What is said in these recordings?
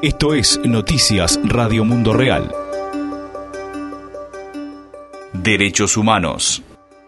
Esto es Noticias Radio Mundo Real. Derechos humanos.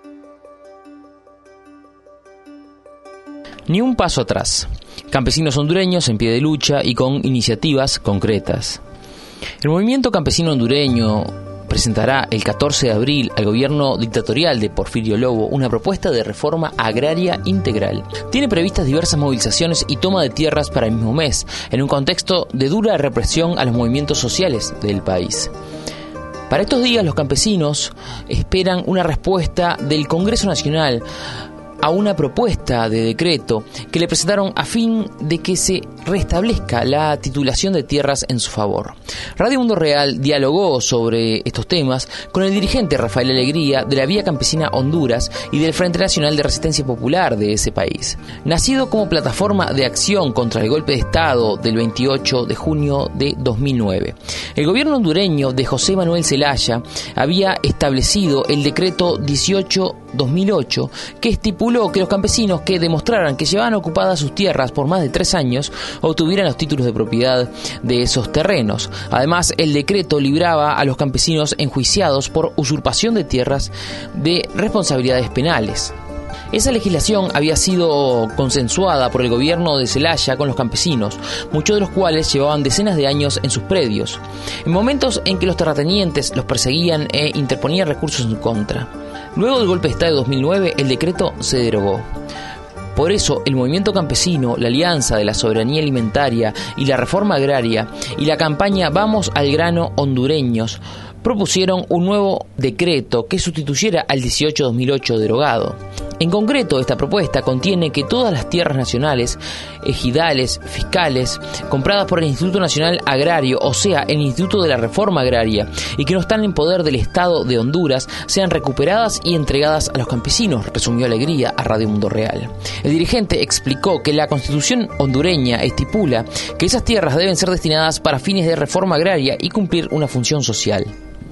Ni un paso atrás. Campesinos hondureños en pie de lucha y con iniciativas concretas. El movimiento campesino hondureño presentará el 14 de abril al gobierno dictatorial de Porfirio Lobo una propuesta de reforma agraria integral. Tiene previstas diversas movilizaciones y toma de tierras para el mismo mes, en un contexto de dura represión a los movimientos sociales del país. Para estos días los campesinos esperan una respuesta del Congreso Nacional a una propuesta de decreto que le presentaron a fin de que se restablezca la titulación de tierras en su favor. Radio Mundo Real dialogó sobre estos temas con el dirigente Rafael Alegría de la Vía Campesina Honduras y del Frente Nacional de Resistencia Popular de ese país. Nacido como plataforma de acción contra el golpe de Estado del 28 de junio de 2009, el gobierno hondureño de José Manuel Zelaya había establecido el decreto 18-2008 que estipuló que los campesinos que demostraran que llevaban ocupadas sus tierras por más de 3 años obtuvieran los títulos de propiedad de esos terrenos. Además, el decreto libraba a los campesinos enjuiciados por usurpación de tierras de responsabilidades penales. Esa legislación había sido consensuada por el gobierno de Zelaya con los campesinos, muchos de los cuales llevaban decenas de años en sus predios, en momentos en que los terratenientes los perseguían e interponían recursos en contra. Luego del golpe de Estado de 2009, el decreto se derogó. Por eso, el movimiento campesino, la Alianza de la Soberanía Alimentaria y la Reforma Agraria y la campaña Vamos al Grano hondureños propusieron un nuevo decreto que sustituyera al 18-2008 derogado. En concreto, esta propuesta contiene que todas las tierras nacionales, ejidales, fiscales, compradas por el Instituto Nacional Agrario, o sea, el Instituto de la Reforma Agraria, y que no están en poder del Estado de Honduras, sean recuperadas y entregadas a los campesinos, resumió Alegría a Radio Mundo Real. El dirigente explicó que la Constitución hondureña estipula que esas tierras deben ser destinadas para fines de reforma agraria y cumplir una función social.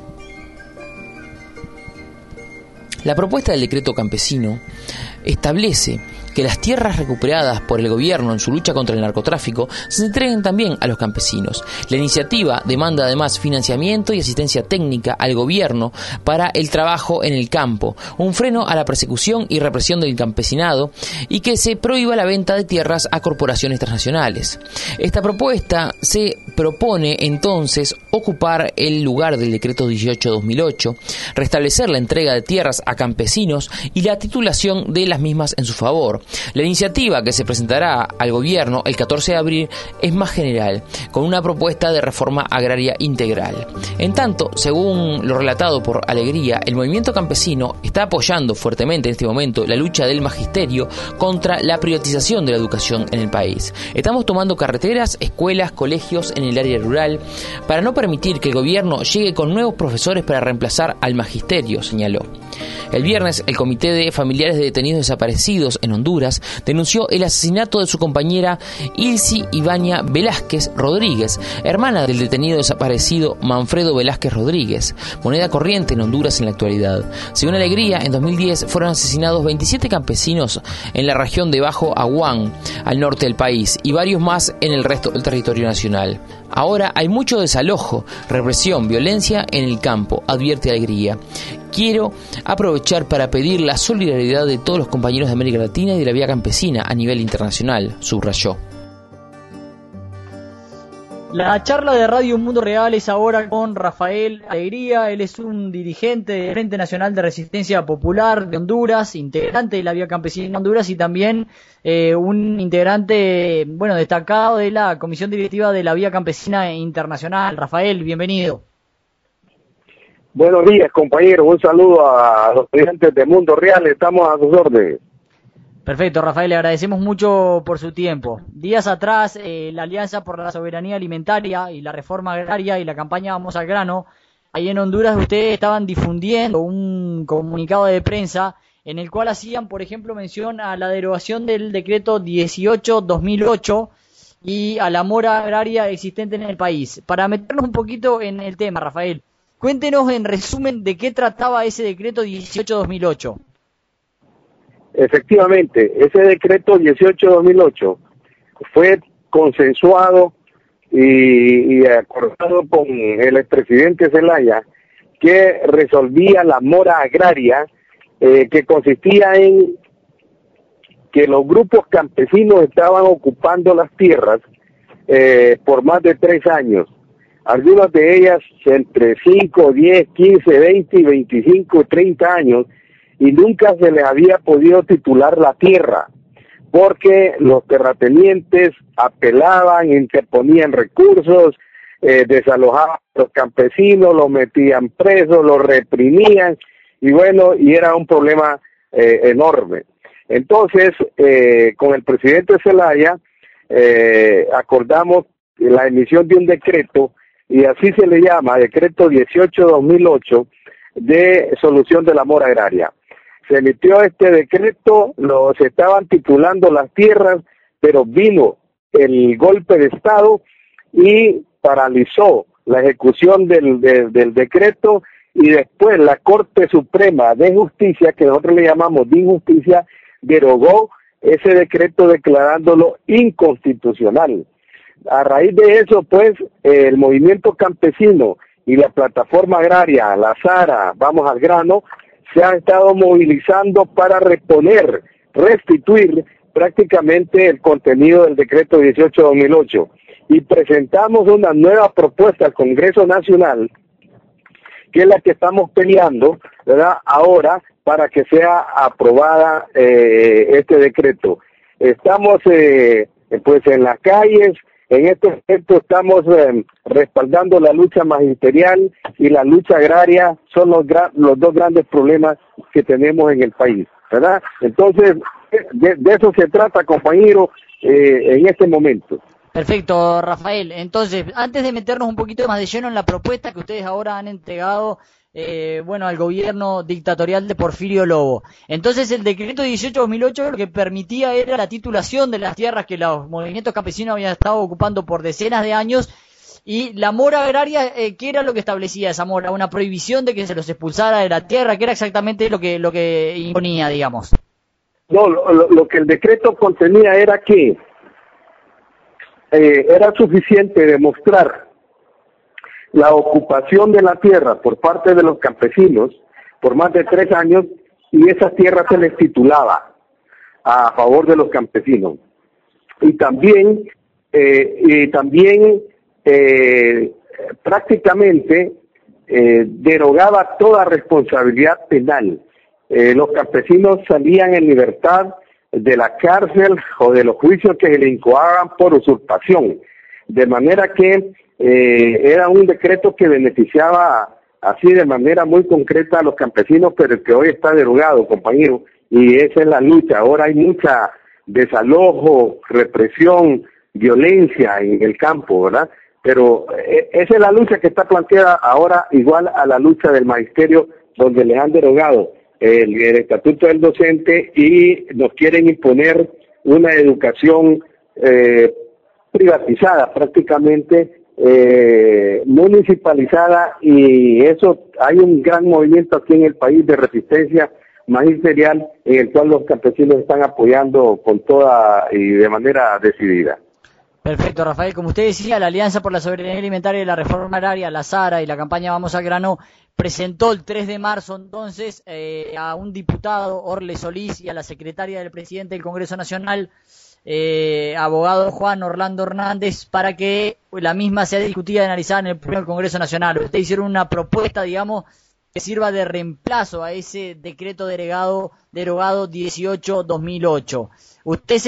La propuesta del decreto campesino establece que las tierras recuperadas por el gobierno en su lucha contra el narcotráfico se entreguen también a los campesinos. La iniciativa demanda además financiamiento y asistencia técnica al gobierno para el trabajo en el campo, un freno a la persecución y represión del campesinado y que se prohíba la venta de tierras a corporaciones transnacionales. Esta propuesta se propone entonces ocupar el lugar del decreto 18-2008, restablecer la entrega de tierras a campesinos y la titulación de las mismas en su favor. La iniciativa que se presentará al gobierno el 14 de abril es más general, con una propuesta de reforma agraria integral. En tanto, según lo relatado por Alegría, el movimiento campesino está apoyando fuertemente en este momento la lucha del magisterio contra la privatización de la educación en el país. Estamos tomando carreteras, escuelas, colegios en el área rural para no permitir que el gobierno llegue con nuevos profesores para reemplazar al magisterio, señaló. El viernes, el Comité de Familiares de Detenidos Desaparecidos en Honduras denunció el asesinato de su compañera Ilsi Ivania Velázquez Rodríguez, hermana del detenido desaparecido Manfredo Velázquez Rodríguez, moneda corriente en Honduras en la actualidad. Según Alegría, en 2010 fueron asesinados 27 campesinos en la región de Bajo Aguán, al norte del país, y varios más en el resto del territorio nacional. Ahora hay mucho desalojo, represión, violencia en el campo, advierte Alegría. Quiero aprovechar para pedir la solidaridad de todos los compañeros de América Latina y de la Vía Campesina a nivel internacional, subrayó. La charla de Radio Mundo Real es ahora con Rafael Alegría. Él es un dirigente del Frente Nacional de Resistencia Popular de Honduras, integrante de la Vía Campesina de Honduras y también un integrante destacado de la Comisión Directiva de la Vía Campesina Internacional. Rafael, bienvenido. Buenos días, compañeros. Un saludo a los clientes de Mundo Real. Estamos a sus órdenes. Perfecto, Rafael, le agradecemos mucho por su tiempo. Días atrás, la Alianza por la Soberanía Alimentaria y la Reforma Agraria y la campaña Vamos al Grano, ahí en Honduras ustedes estaban difundiendo un comunicado de prensa en el cual hacían, por ejemplo, mención a la derogación del decreto 18-2008 y a la mora agraria existente en el país. Para meternos un poquito en el tema, Rafael, cuéntenos en resumen de qué trataba ese decreto 18-2008. Efectivamente, ese decreto 18-2008 fue consensuado y acordado con el expresidente Zelaya, que resolvía la mora agraria, que consistía en que los grupos campesinos estaban ocupando las tierras por más de 3 años. Algunas de ellas entre 5, 10, 15, 20, 25, 30 años, y nunca se les había podido titular la tierra, porque los terratenientes apelaban, interponían recursos, desalojaban a los campesinos, los metían presos, los reprimían, y bueno, y era un problema enorme. Entonces, con el presidente Zelaya, acordamos la emisión de un decreto, y así se le llama, decreto 18-2008, de solución de la mora agraria. Se emitió este decreto, se estaban titulando las tierras, pero vino el golpe de Estado y paralizó la ejecución del decreto, y después la Corte Suprema de Justicia, que nosotros le llamamos de injusticia, derogó ese decreto declarándolo inconstitucional. A raíz de eso, pues, el movimiento campesino y la plataforma agraria, la SARA, Vamos al Grano, se han estado movilizando para restituir prácticamente el contenido del decreto 18-2008. Y presentamos una nueva propuesta al Congreso Nacional, que es la que estamos peleando, ¿verdad?, ahora, para que sea aprobada este decreto. Estamos pues en las calles. En este aspecto estamos respaldando la lucha magisterial y la lucha agraria, son los dos grandes problemas que tenemos en el país, ¿verdad? Entonces, de eso se trata, compañero, en este momento. Perfecto, Rafael. Entonces, antes de meternos un poquito más de lleno en la propuesta que ustedes ahora han entregado al gobierno dictatorial de Porfirio Lobo. Entonces, el decreto 18-2008 lo que permitía era la titulación de las tierras que los movimientos campesinos habían estado ocupando por decenas de años, y la mora agraria, ¿qué era lo que establecía esa mora? ¿Una prohibición de que se los expulsara de la tierra? ¿Qué era exactamente lo que imponía, digamos? No, lo que el decreto contenía era que era suficiente demostrar la ocupación de la tierra por parte de los campesinos por más de 3 años, y esa tierra se les titulaba a favor de los campesinos. Y también prácticamente derogaba toda responsabilidad penal. Los campesinos salían en libertad de la cárcel o de los juicios que se le incoaban por usurpación, de manera que era un decreto que beneficiaba así de manera muy concreta a los campesinos, pero que hoy está derogado, compañero, y esa es la lucha. Ahora hay mucha desalojo, represión, violencia en el campo, ¿verdad? Pero esa es la lucha que está planteada ahora, igual a la lucha del magisterio, donde les han derogado el estatuto del docente y nos quieren imponer una educación privatizada, prácticamente municipalizada, y eso hay un gran movimiento aquí en el país de resistencia magisterial en el cual los campesinos están apoyando con toda y de manera decidida. Perfecto, Rafael. Como usted decía, la Alianza por la Soberanía Alimentaria y la Reforma Agraria, la SARA, y la campaña Vamos al Grano presentó el 3 de marzo entonces a un diputado, Orle Solís, y a la secretaria del presidente del Congreso Nacional, abogado Juan Orlando Hernández, para que la misma sea discutida y analizada en el Pleno del Congreso Nacional. Ustedes hicieron una propuesta, digamos, que sirva de reemplazo a ese decreto derogado 18-2008. Ustedes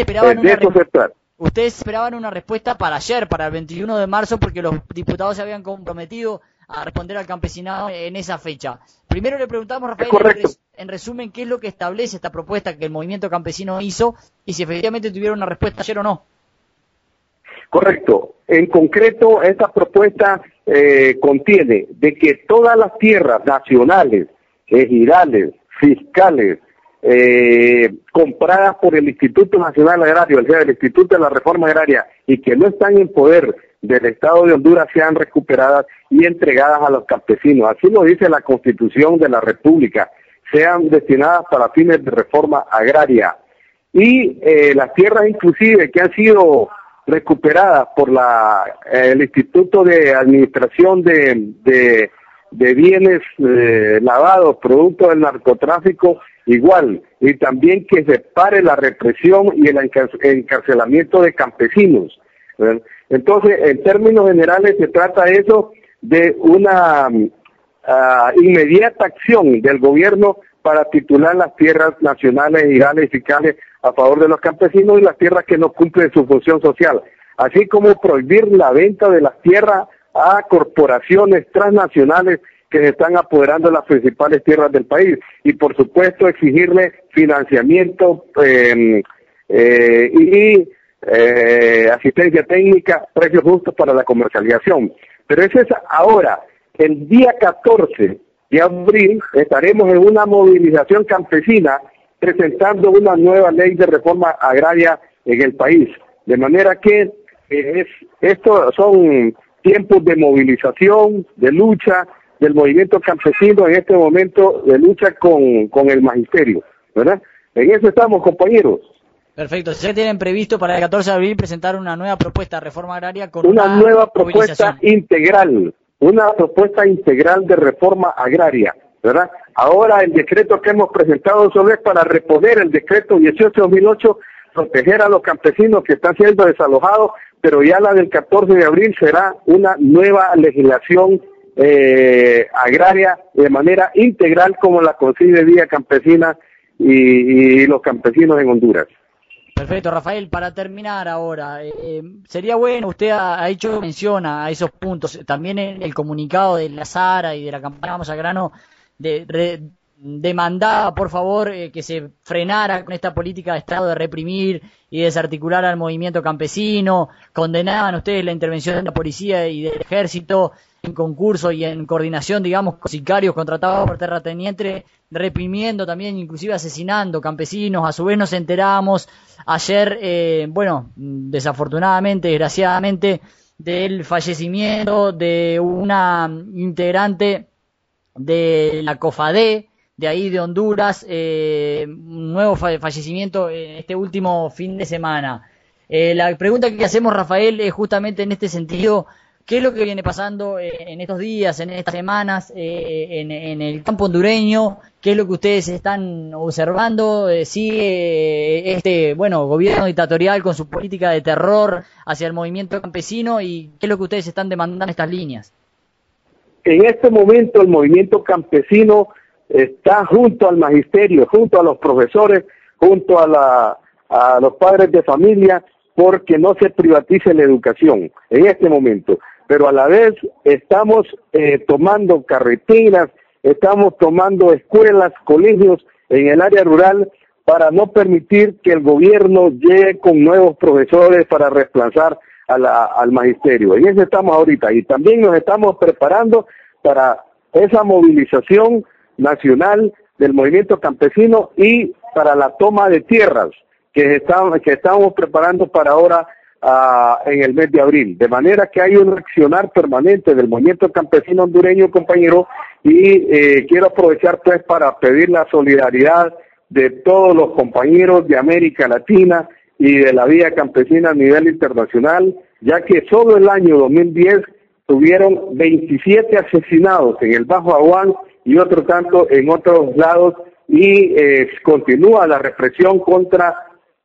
esperaban una respuesta para ayer, para el 21 de marzo, porque los diputados se habían comprometido a responder al campesinado en esa fecha. Primero le preguntamos, Rafael, en resumen, qué es lo que establece esta propuesta que el movimiento campesino hizo, y si efectivamente tuvieron una respuesta ayer o no. Correcto. En concreto, esta propuesta contiene de que todas las tierras nacionales, ejidales, fiscales, compradas por el Instituto Nacional Agrario, o sea, el Instituto de la Reforma Agraria, y que no están en poder del Estado de Honduras, sean recuperadas y entregadas a los campesinos. Así lo dice la Constitución de la República, sean destinadas para fines de reforma agraria. Y las tierras inclusive que han sido recuperadas por el Instituto de Administración de Bienes Lavados, producto del narcotráfico, igual, y también que se pare la represión y el encarcelamiento de campesinos, ¿verdad? Entonces, en términos generales, se trata eso de una inmediata acción del gobierno para titular las tierras nacionales, irales y fiscales a favor de los campesinos y las tierras que no cumplen su función social, así como prohibir la venta de las tierras a corporaciones transnacionales que se están apoderando de las principales tierras del país, y por supuesto exigirle financiamiento y asistencia técnica, precios justos para la comercialización. Pero eso es ahora. El día 14 de abril estaremos en una movilización campesina presentando una nueva ley de reforma agraria en el país. De manera que estos son tiempos de movilización, de lucha del movimiento campesino en este momento, de lucha con el magisterio, ¿verdad? En eso estamos, compañeros. Perfecto. ¿Se tienen previsto para el 14 de abril presentar una nueva propuesta de reforma agraria con una nueva propuesta integral? Una propuesta integral de reforma agraria, ¿verdad? Ahora el decreto que hemos presentado solo es para reponer el decreto 18-2008, proteger a los campesinos que están siendo desalojados, pero ya la del 14 de abril será una nueva legislación agraria de manera integral como la concibe Vía Campesina y los campesinos en Honduras. Perfecto, Rafael, para terminar ahora, sería bueno, usted ha hecho mención a esos puntos, también en el comunicado de la Sara y de la campaña Vamos al Grano, demandaba, por favor, que se frenara con esta política de Estado de reprimir y desarticular al movimiento campesino, condenaban ustedes la intervención de la policía y del ejército en concurso y en coordinación, digamos, con sicarios contratados por terratenientes, reprimiendo también, inclusive asesinando campesinos. A su vez nos enteramos ayer, desafortunadamente, desgraciadamente, del fallecimiento de una integrante de la COFADE, de ahí de Honduras, un nuevo fallecimiento este último fin de semana. La pregunta que hacemos, Rafael, es justamente en este sentido: ¿qué es lo que viene pasando en estos días, en estas semanas, en el campo hondureño? ¿Qué es lo que ustedes están observando? ¿Sigue gobierno dictatorial con su política de terror hacia el movimiento campesino? ¿Y qué es lo que ustedes están demandando en estas líneas? En este momento el movimiento campesino está junto al magisterio, junto a los profesores, junto a los padres de familia, porque no se privatice la educación en este momento. Pero a la vez estamos tomando carreteras, estamos tomando escuelas, colegios en el área rural para no permitir que el gobierno llegue con nuevos profesores para reemplazar al magisterio. En eso estamos ahorita, y también nos estamos preparando para esa movilización nacional del movimiento campesino y para la toma de tierras que estamos preparando para ahora en el mes de abril, de manera que hay un accionar permanente del movimiento campesino hondureño, compañero, y quiero aprovechar pues para pedir la solidaridad de todos los compañeros de América Latina y de la Vía Campesina a nivel internacional, ya que solo el año 2010 tuvieron 27 asesinados en el Bajo Aguán y otro tanto en otros lados, y continúa la represión contra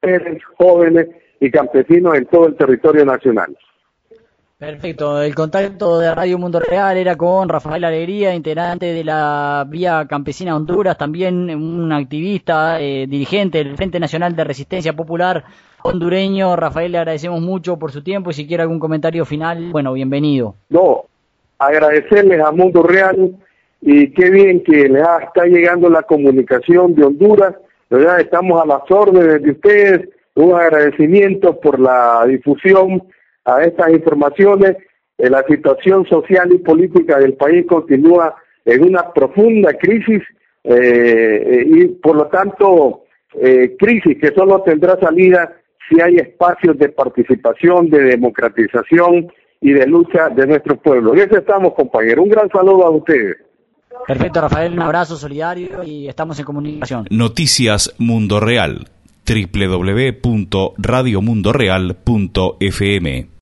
jóvenes y campesinos en todo el territorio nacional. Perfecto. El contacto de Radio Mundo Real era con Rafael Alegría, integrante de la Vía Campesina Honduras, también un activista, dirigente del Frente Nacional de Resistencia Popular hondureño. Rafael, le agradecemos mucho por su tiempo, y si quiere algún comentario final, bueno, bienvenido. No, agradecerles a Mundo Real, y qué bien que les está llegando la comunicación de Honduras, ¿verdad? Estamos a las órdenes de ustedes. Un agradecimiento por la difusión a estas informaciones. La situación social y política del país continúa en una profunda crisis y por lo tanto crisis que solo tendrá salida si hay espacios de participación, de democratización y de lucha de nuestro pueblo. Y eso estamos, compañeros. Un gran saludo a ustedes. Perfecto, Rafael, un abrazo solidario y estamos en comunicación. Noticias Mundo Real. www.radiomundoreal.fm.